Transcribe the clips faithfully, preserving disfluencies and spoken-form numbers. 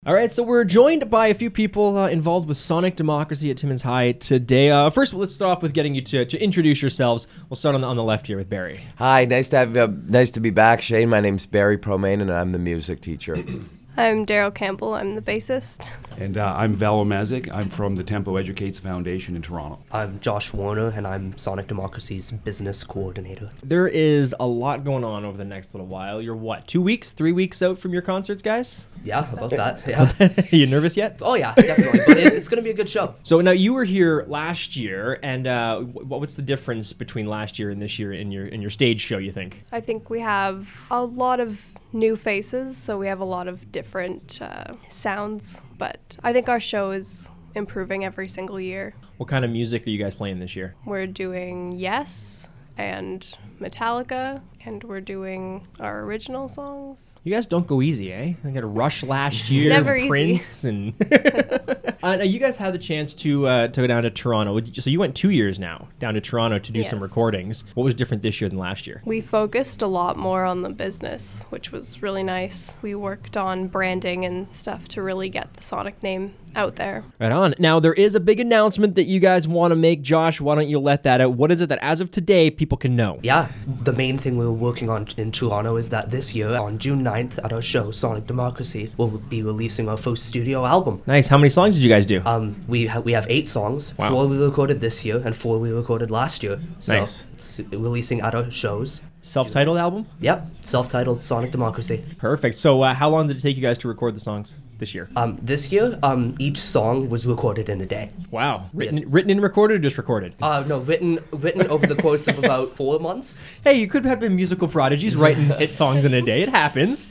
All right, so we're joined by a few people uh, involved with Sonic Democracy at Timmins High today. Uh, first, let's start off with getting you to, to introduce yourselves. We'll start on the on the left here with Barry. Hi, nice to have uh, nice to be back, Shane. My name's Barry Promain, and I'm the music teacher. I'm Daryl Campbell. I'm the bassist. And uh, I'm Val Omazic. I'm from the Tempo Educates Foundation in Toronto. I'm Josh Warner, and I'm Sonic Democracy's business coordinator. There is a lot going on over the next little while. You're what, two weeks, three weeks out from your concerts, guys? Yeah, about that. Yeah. Are you nervous yet? Oh yeah, definitely. But it, it's going to be a good show. So now you were here last year, and uh, what, what's the difference between last year and this year in your in your stage show, you think? I think we have a lot of new faces, so we have a lot of different uh, sounds, but I think our show is improving every single year. What kind of music are you guys playing this year? We're doing Yes and Metallica, and we're doing our original songs. You guys don't go easy, eh? I got a Rush last year, Never and easy. Prince, and uh, now you guys had the chance to uh, to go down to Toronto. So you went two years now down to Toronto to do Yes. some recordings. What was different this year than last year? We focused a lot more on the business, which was really nice. We worked on branding and stuff to really get the Sonic name out there. Right on. Now, there is a big announcement that you guys want to make. Josh, why don't you let that out? What is it that, as of today, people can know? Yeah, the main thing we were working on in Toronto is that this year, on June ninth, at our show, Sonic Democracy, we'll be releasing our first studio album. Nice. How many songs did you guys do? Um, we, ha- we have eight songs, Wow. four we recorded this year, and four we recorded last year. So Nice. it's releasing at our shows. Self-titled album? Yep, self-titled Sonic Democracy. Perfect. So uh, how long did it take you guys to record the songs this year? Um, this year, um, each song was recorded in a day. Wow. Written, written and recorded or just recorded? Uh, no, written written over the course of about four months. Hey, you could have been musical prodigies writing hit songs in a day. It happens.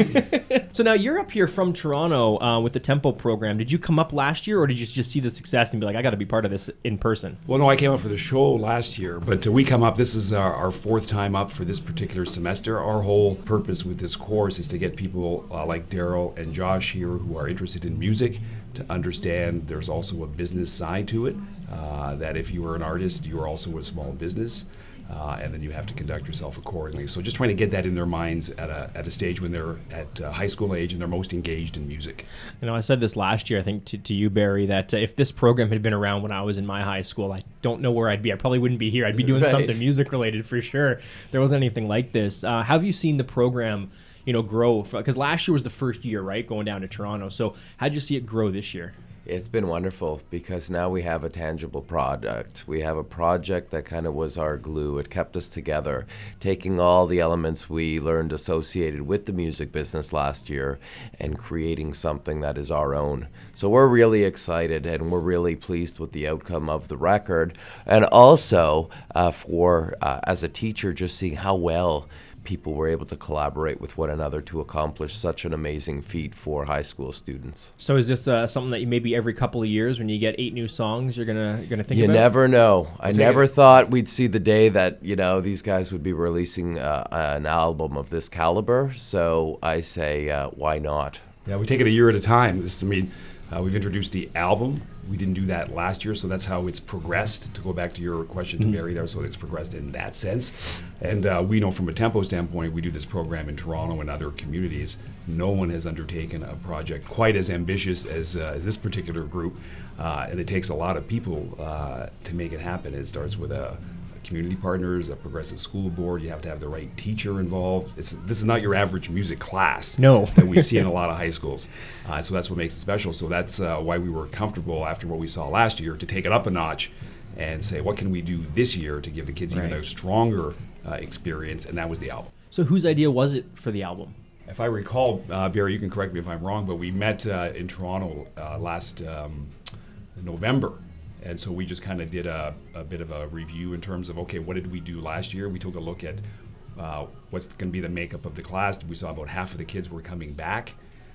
So now you're up here from Toronto uh, with the Tempo program. Did you come up last year, or did you just see the success and be like, I got to be part of this in person? Well, no, I came up for the show last year, but uh, we come up, this is our, our fourth time up for this particular semester. Our whole purpose with this course is to get people uh, like Daryl and Josh here who are interested in music to understand there's also a business side to it, uh, that if you are an artist, you are also a small business. Uh, and then you have to conduct yourself accordingly. So just trying to get that in their minds at a at a stage when they're at uh, high school age and they're most engaged in music. You know, I said this last year, I think, to, to you, Barry, that uh, if this program had been around when I was in my high school, I don't know where I'd be. I probably wouldn't be here. I'd be doing Right. something music-related for sure. There wasn't anything like this. Uh, how have you seen the program, you know, grow? Because last year was the first year, right, going down to Toronto. So how'd you see it grow this year? It's been wonderful because now we have a tangible product. We have a project that kind of was our glue. It kept us together, taking all the elements we learned associated with the music business last year and creating something that is our own. So we're really excited and we're really pleased with the outcome of the record. And also uh, for, uh, as a teacher, just seeing how well people were able to collaborate with one another to accomplish such an amazing feat for high school students. So is this uh, something that you maybe every couple of years when you get eight new songs, you're gonna you're gonna think You about? never know. I take never it. thought we'd see the day that, you know, these guys would be releasing uh, an album of this caliber. So I say, uh, why not? Yeah, we take it a year at a time. This, I mean, uh, we've introduced the album. We didn't do that last year, so that's how it's progressed. To go back to your question to Mm-hmm. Barry there, so it's progressed in that sense. And uh, we know from a Tempo standpoint, we do this program in Toronto and other communities. No one has undertaken a project quite as ambitious as, uh, as this particular group, uh, and it takes a lot of people uh, to make it happen. It starts with a community partners, a progressive school board. You have to have the right teacher involved. It's this is not your average music class. No. that we see in a lot of high schools. Uh, so that's what makes it special. So that's uh, why we were comfortable after what we saw last year to take it up a notch and say, what can we do this year to give the kids even Right. a stronger uh, experience? And that was the album. So whose idea was it for the album? If I recall, uh, Barry, you can correct me if I'm wrong, but we met uh, in Toronto uh, last um, November. And so we just kind of did a, a bit of a review in terms of, okay, what did we do last year? We took a look at uh, what's going to be the makeup of the class. We saw about half of the kids were coming back.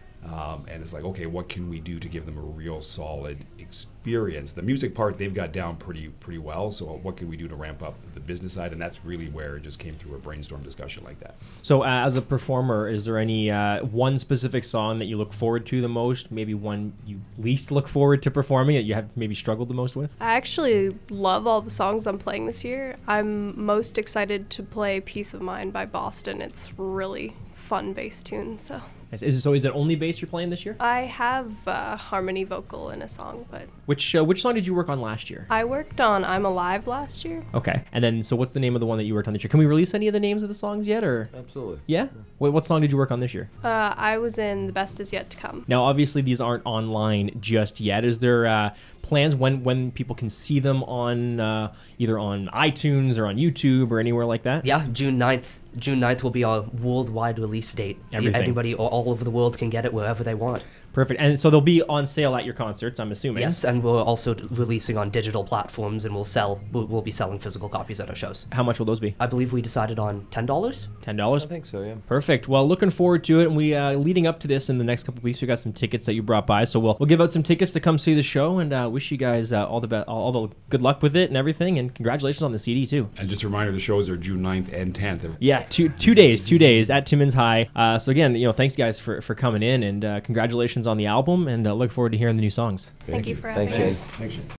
Um, and it's like, okay, what can we do to give them a real solid experience? The music part, they've got down pretty pretty well. So what can we do to ramp up the business side? And that's really where it just came through a brainstorm discussion like that. So uh, as a performer, is there any uh, one specific song that you look forward to the most? Maybe one you least look forward to performing that you have maybe struggled the most with? I actually love all the songs I'm playing this year. I'm most excited to play Peace of Mind by Boston. It's really fun bass tune, so. Nice. Is it, so is it only bass you're playing this year? I have uh, harmony vocal in a song, but Which uh, which song did you work on last year? I worked on I'm Alive last year. Okay. And then, so what's the name of the one that you worked on this year? Can we release any of the names of the songs yet, or? Absolutely. Yeah? What, what song did you work on this year? Uh, I was in The Best Is Yet to Come. Now, obviously, these aren't online just yet. Is there uh, plans when, when people can see them on uh, either on iTunes or on YouTube or anywhere like that? Yeah, June ninth. June ninth will be our worldwide release date. Everything. Anybody all all over the world can get it wherever they want. Perfect. And so they'll be on sale at your concerts, I'm assuming. Yes, and we're also d- releasing on digital platforms, and we'll sell. We'll, we'll be selling physical copies at our shows. How much will those be? I believe we decided on ten dollars. ten dollars? I think so, yeah. Perfect. Well, looking forward to it. And we, uh, leading up to this in the next couple of weeks, we got some tickets that you brought by. So we'll, we'll give out some tickets to come see the show, and uh, wish you guys uh, all the be- all, all the good luck with it and everything. And congratulations on the C D too. And just a reminder, the shows are June ninth and tenth. Yeah, two two days, two days at Timmins High. Uh, so again, you know, thanks guys for, for coming in, and uh, congratulations on the album, and uh, look forward to hearing the new songs. Thank you for having Thanks, us. Shane. Thanks, Shane.